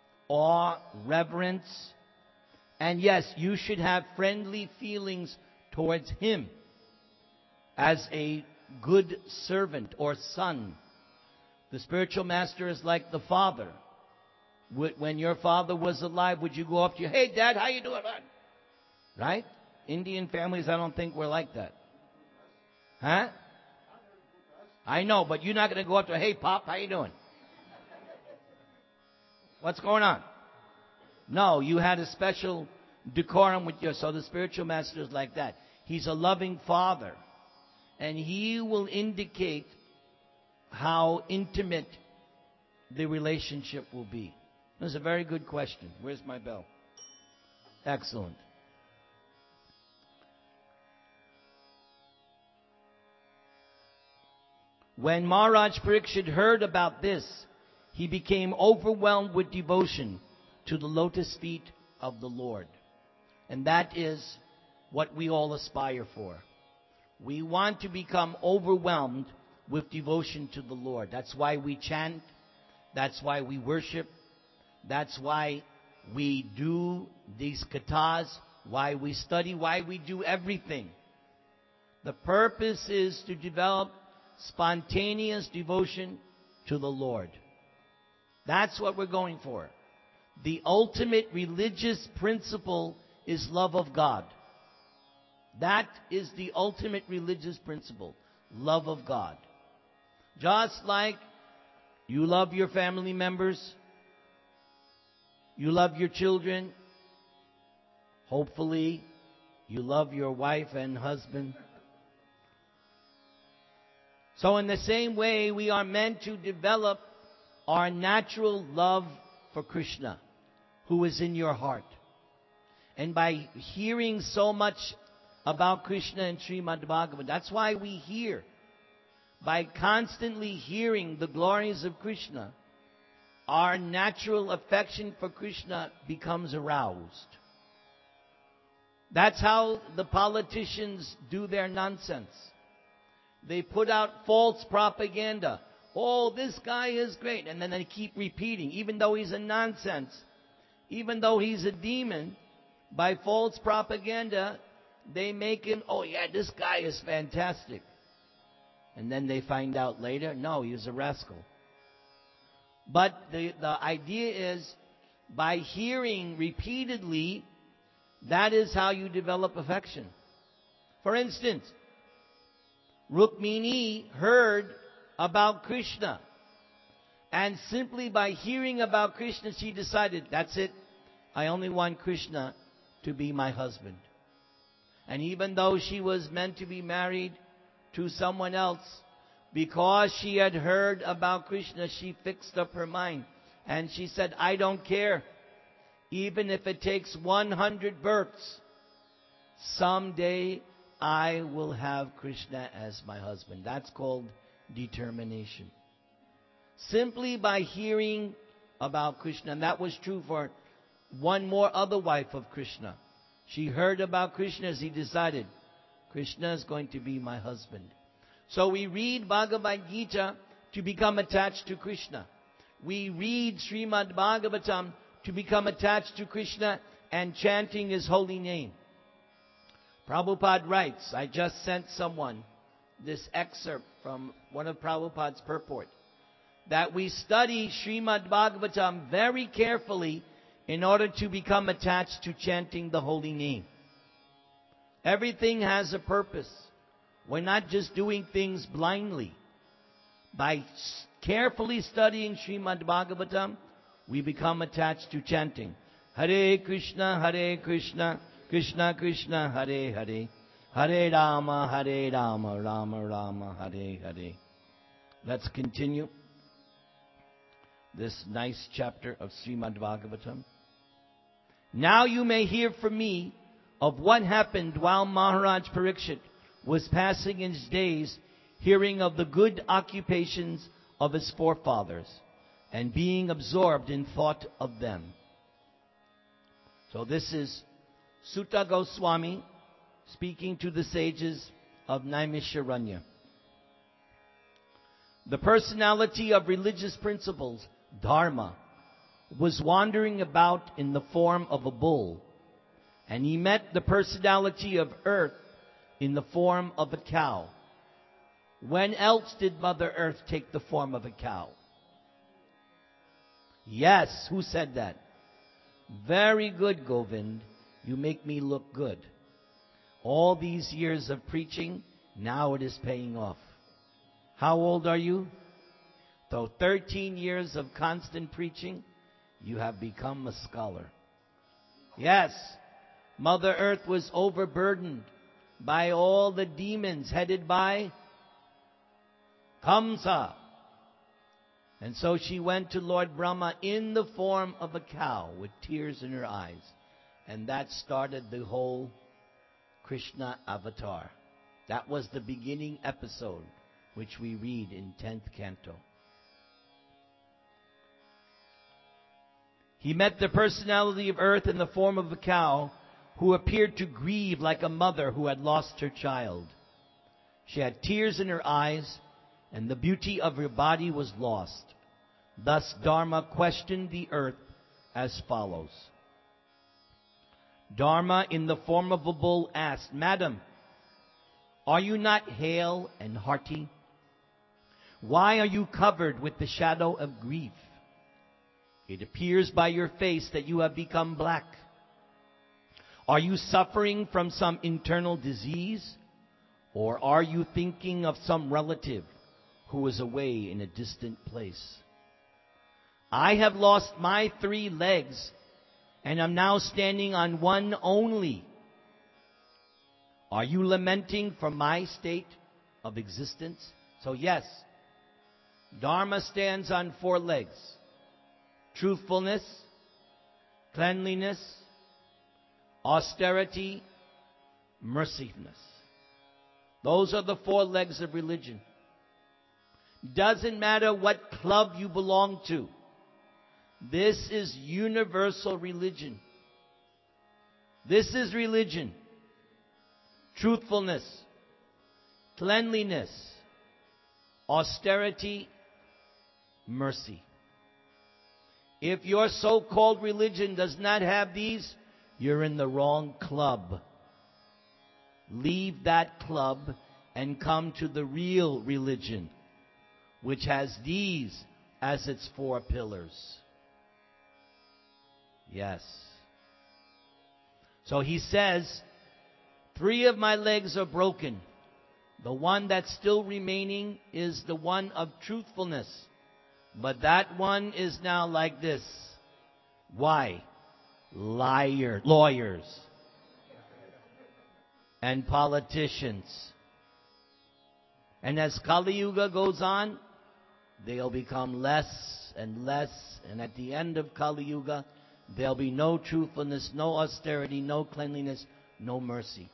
Speaker 1: awe, reverence. And yes, you should have friendly feelings towards him as a good servant or son. The spiritual master is like the father. When your father was alive, would you go up to you, "Hey, Dad, how you doing, man?" Right? Indian families, I don't think we're like that. Huh? I know, but you're not going to go up to, "Hey, Pop, how you doing? What's going on?" No, you had a special decorum with your, so the spiritual master is like that. He's a loving father. And he will indicate how intimate the relationship will be. That's a very good question. Where's my bell? Excellent. When Maharaj Parikshit heard about this, he became overwhelmed with devotion to the lotus feet of the Lord. And that is what we all aspire for. We want to become overwhelmed with devotion to the Lord. That's why we chant. That's why we worship. That's why we do these kathas, why we study, why we do everything. The purpose is to develop spontaneous devotion to the Lord. That's what we're going for. The ultimate religious principle is love of God. That is the ultimate religious principle, love of God. Just like you love your family members, you love your children, hopefully you love your wife and husband. So in the same way, we are meant to develop our natural love for Krishna, who is in your heart. And by hearing so much about Krishna and Srimad Bhagavatam, that's why we hear. By constantly hearing the glories of Krishna, our natural affection for Krishna becomes aroused. That's how the politicians do their nonsense. They put out false propaganda. "Oh, this guy is great." And then they keep repeating, even though he's a nonsense, even though he's a demon, by false propaganda, they make him, "Oh yeah, this guy is fantastic." And then they find out later, no, he was a rascal. But the, the idea is, by hearing repeatedly, that is how you develop affection. For instance, Rukmini heard about Krishna. And simply by hearing about Krishna, she decided, that's it. I only want Krishna to be my husband. And even though she was meant to be married to someone else, because she had heard about Krishna, she fixed up her mind. And she said, I don't care. Even if it takes one hundred births, someday I will have Krishna as my husband. That's called determination. Simply by hearing about Krishna, and that was true for one more other wife of Krishna. She heard about Krishna as he decided, Krishna is going to be my husband. So we read Bhagavad Gita to become attached to Krishna. We read Srimad Bhagavatam to become attached to Krishna and chanting His holy name. Prabhupada writes, I just sent someone this excerpt from one of Prabhupada's purport, that we study Srimad Bhagavatam very carefully in order to become attached to chanting the holy name. Everything has a purpose. We're not just doing things blindly. By carefully studying Srimad Bhagavatam, we become attached to chanting Hare Krishna, Hare Krishna, Krishna Krishna, Hare Hare, Hare Rama, Hare Rama, Rama Rama, Hare Hare. Let's continue this nice chapter of Srimad Bhagavatam. Now you may hear from me of what happened while Maharaj Parikshit was passing his days hearing of the good occupations of his forefathers and being absorbed in thought of them. So this is Sutta Goswami speaking to the sages of Naimisharanya. The personality of religious principles, Dharma, was wandering about in the form of a bull, and he met the personality of earth in the form of a cow. When else did Mother Earth take the form of a cow? Yes, who said that? Very good, Govind. You make me look good. All these years of preaching, now it is paying off. How old are you? So thirteen years of constant preaching, you have become a scholar. Yes, Mother Earth was overburdened by all the demons headed by Kamsa. And so she went to Lord Brahma in the form of a cow with tears in her eyes. And that started the whole Krishna avatar. That was the beginning episode, which we read in tenth canto. He met the personality of Earth in the form of a cow who appeared to grieve like a mother who had lost her child. She had tears in her eyes, and the beauty of her body was lost. Thus Dharma questioned the earth as follows. Dharma, in the form of a bull, asked, Madam, are you not hale and hearty? Why are you covered with the shadow of grief? It appears by your face that you have become black. Are you suffering from some internal disease? Or are you thinking of some relative who is away in a distant place? I have lost my three legs and am now standing on one only. Are you lamenting for my state of existence? So yes, Dharma stands on four legs. Truthfulness, cleanliness, austerity, mercifulness. Those are the four legs of religion. Doesn't matter what club you belong to. This is universal religion. This is religion. Truthfulness, cleanliness, austerity, mercy. If your so-called religion does not have these, you're in the wrong club. Leave that club and come to the real religion, which has these as its four pillars. Yes. So he says, three of my legs are broken. The one that's still remaining is the one of truthfulness. But that one is now like this. Why? Liar, lawyers and politicians. And as Kali Yuga goes on, they'll become less and less. And at the end of Kali Yuga, there'll be no truthfulness, no austerity, no cleanliness, no mercy.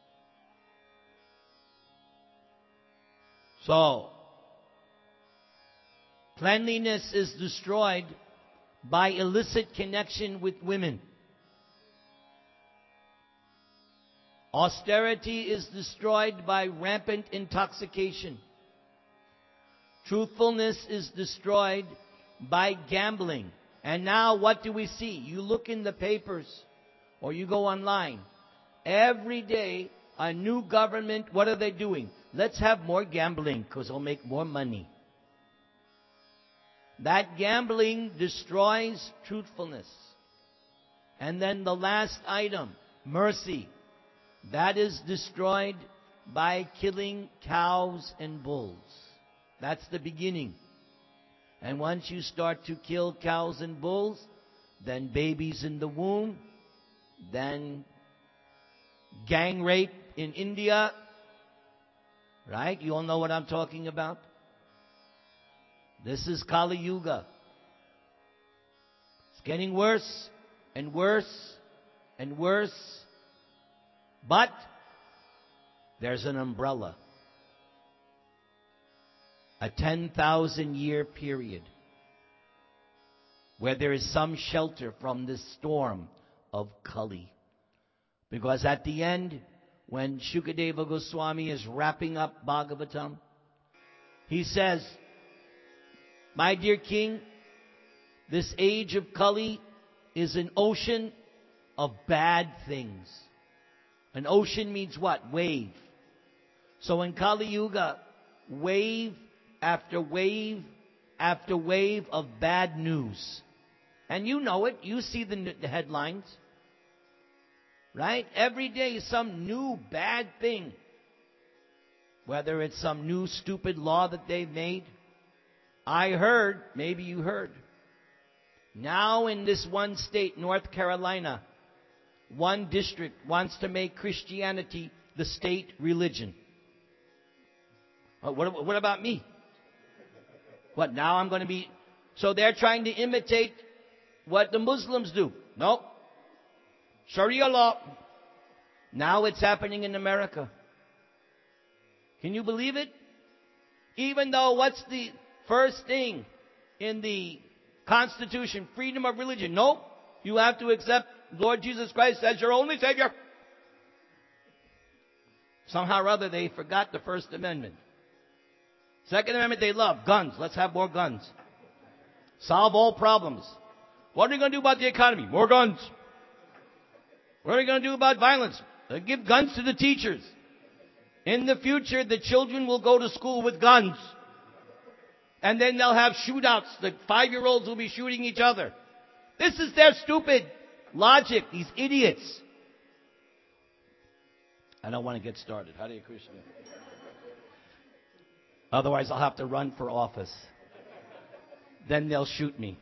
Speaker 1: So, cleanliness is destroyed by illicit connection with women. Austerity is destroyed by rampant intoxication. Truthfulness is destroyed by gambling. And now what do we see? You look in the papers or you go online. Every day, a new government, what are they doing? Let's have more gambling because it'll make more money. That gambling destroys truthfulness. And then the last item, mercy. That is destroyed by killing cows and bulls. That's the beginning. And once you start to kill cows and bulls, then babies in the womb, then gang rape in India, right? You all know what I'm talking about? This is Kali Yuga. It's getting worse and worse and worse. But there's an umbrella. A ten thousand year period where there is some shelter from this storm of Kali. Because at the end, when Shukadeva Goswami is wrapping up Bhagavatam, he says, my dear king, this age of Kali is an ocean of bad things. An ocean means what? Wave. So in Kali Yuga, wave after wave after wave of bad news. And you know it. You see the, the headlines. Right? Every day some new bad thing. Whether it's some new stupid law that they've made. I heard, maybe you heard. Now in this one state, North Carolina, one district wants to make Christianity the state religion. What, what about me? What, now I'm going to be... So they're trying to imitate what the Muslims do. Nope. Sharia law. Now it's happening in America. Can you believe it? Even though what's the first thing in the Constitution? Freedom of religion. Nope. You have to accept Lord Jesus Christ as your only Savior. Somehow or other they forgot the First Amendment. Second Amendment they love. Guns. Let's have more guns. Solve all problems. What are we going to do about the economy? More guns. What are we going to do about violence? Uh, give guns to the teachers. In the future, the children will go to school with guns. And then they'll have shootouts. The five-year-olds will be shooting each other. This is their stupid logic. These idiots. I don't want to get started. Hare Krishna. Otherwise, I'll have to run for office. Then they'll shoot me.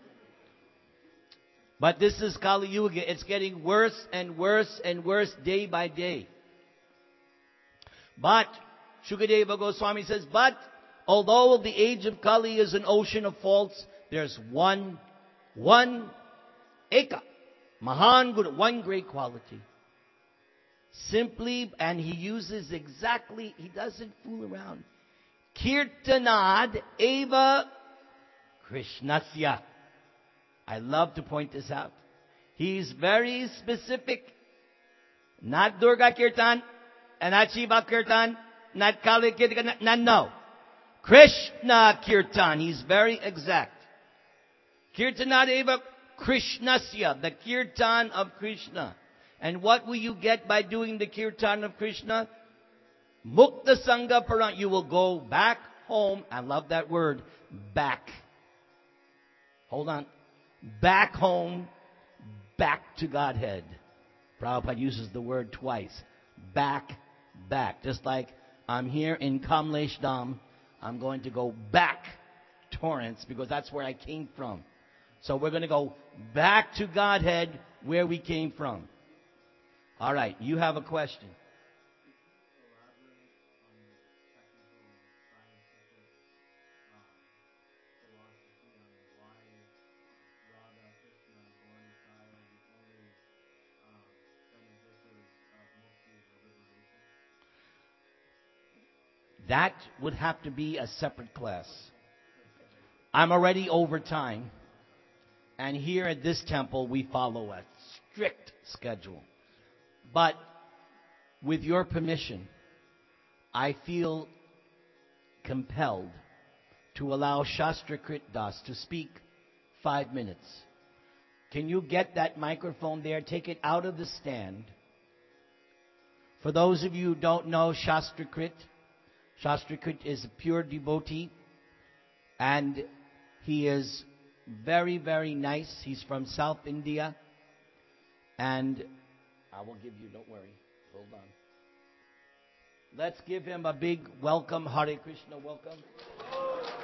Speaker 1: But this is Kali Yuga. It's getting worse and worse and worse day by day. But, Shukadeva Goswami says, but, although the age of Kali is an ocean of faults, there's one, one, Eka, Mahan Guru, one great quality. Simply, and he uses exactly, he doesn't fool around. Kirtanad eva Krishnasya. I love to point this out. He's very specific. Not Durga Kirtan, and not Shiva Kirtan, not Kali Kirtan, no, no. Krishna Kirtan. He's very exact. Kirtanad eva Krishnasya, the Kirtan of Krishna. And what will you get by doing the Kirtan of Krishna? Mukta Sangha Paran. You will go back home. I love that word. Back. Hold on. Back home. Back to Godhead. Prabhupada uses the word twice. Back, back. Just like I'm here in Kamlesh Dham. I'm going to go back Torrance because that's where I came from. So we're going to go back to Godhead where we came from. All right, you have a question. That would have to be a separate class. I'm already over time. And here at this temple, we follow a strict schedule. But with your permission, I feel compelled to allow Shastrakrit Das to speak five minutes. Can you get that microphone there? Take it out of the stand. For those of you who don't know Shastrakrit, Shastrakrit is a pure devotee, and he is very, very nice. He's from South India, and I will give you, don't worry, hold on. Let's give him a big welcome. Hare Krishna, welcome.